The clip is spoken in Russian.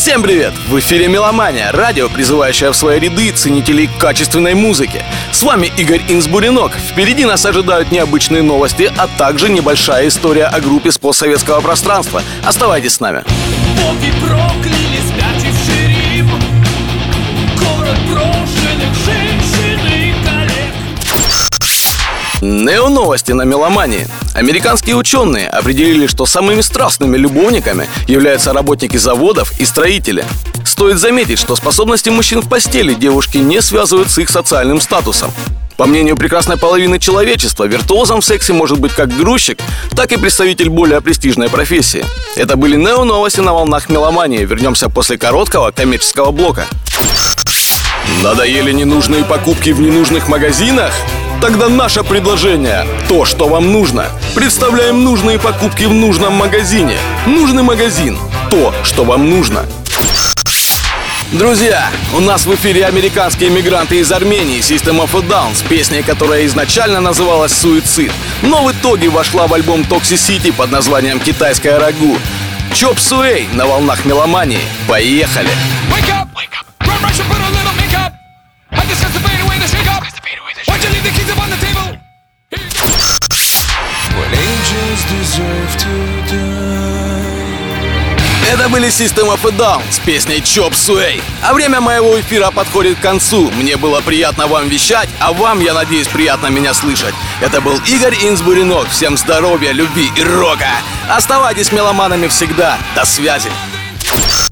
Всем привет! В эфире «Меломания», радио, призывающее в свои ряды ценителей качественной музыки. С вами Игорь Инсбуренок. Впереди нас ожидают необычные новости, а также небольшая история о группе с постсоветского пространства. Оставайтесь с нами. Боги прокляли спятивший Рим, город брошенных женщин и коллег. Нео-новости на «Меломании». Американские ученые определили, что самыми страстными любовниками являются работники заводов и строители. Стоит заметить, что способности мужчин в постели девушки не связывают с их социальным статусом. По мнению прекрасной половины человечества, виртуозом в сексе может быть как грузчик, так и представитель более престижной профессии. Это были нео-новости на волнах «Меломании». Вернемся после короткого коммерческого блока. Надоели ненужные покупки в ненужных магазинах? Тогда наше предложение – то, что вам нужно. Представляем нужные покупки в нужном магазине. Нужный магазин – то, что вам нужно. Друзья, у нас в эфире американские мигранты из Армении System of a Down с песней, которая изначально называлась «Суицид», но в итоге вошла в альбом Toxicity под названием «Китайская рагу». Chop Suey на волнах «Меломании». Поехали! Это были System of a Down с песней Chop Suey. А время моего эфира подходит к концу. Мне было приятно вам вещать, а вам, я надеюсь, приятно меня слышать. Это был Игорь Инсбуренок. Всем здоровья, любви и рока. Оставайтесь меломанами всегда. До связи.